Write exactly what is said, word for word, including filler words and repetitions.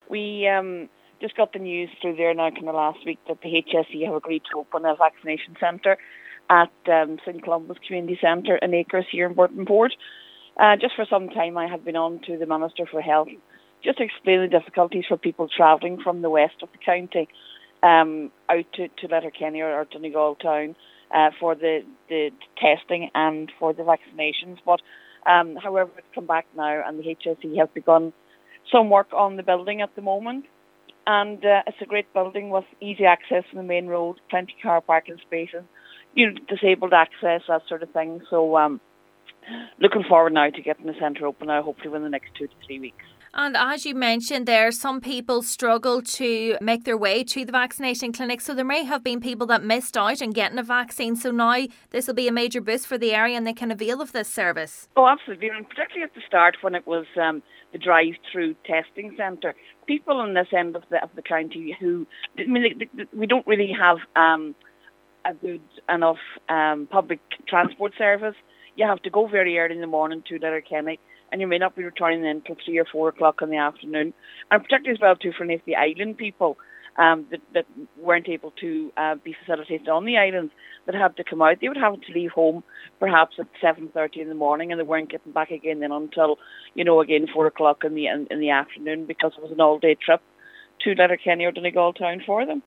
We um, just got the news through there now kind of last week that the H S E have agreed to open a vaccination centre at um, St Columba's Community Centre in Acres here in Burtonport. Uh, just for some time I have been on to the Minister for Health just to explain the difficulties for people travelling from the west of the county um, out to, to Letterkenny or, or Donegal town uh, for the, the testing and for the vaccinations. But um, however, it's come back now and the H S E has begun some work on the building at the moment. And uh, it's a great building with easy access from the main road, plenty of car parking spaces, you know, disabled access, that sort of thing. So um, looking forward now to getting the centre open now, hopefully within the next two to three weeks. And as you mentioned there, some people struggle to make their way to the vaccination clinic. So there may have been people that missed out on getting a vaccine. So now this will be a major boost for the area and they can avail of this service. Oh, absolutely. And particularly at the start when it was um, the drive-through testing centre, people on this end of the, of the county who, I mean, they, they, we don't really have um, a good enough um, public transport service. You have to go very early in the morning to Letterkenny, and you may not be returning in until three or four o'clock in the afternoon. And particularly as well too for any of the island people um, that, that weren't able to uh, be facilitated on the islands that had to come out. They would have to leave home perhaps at seven thirty in the morning, and they weren't getting back again then until, you know, again four o'clock in the in, in the afternoon because it was an all-day trip to Letterkenny or Donegal town for them.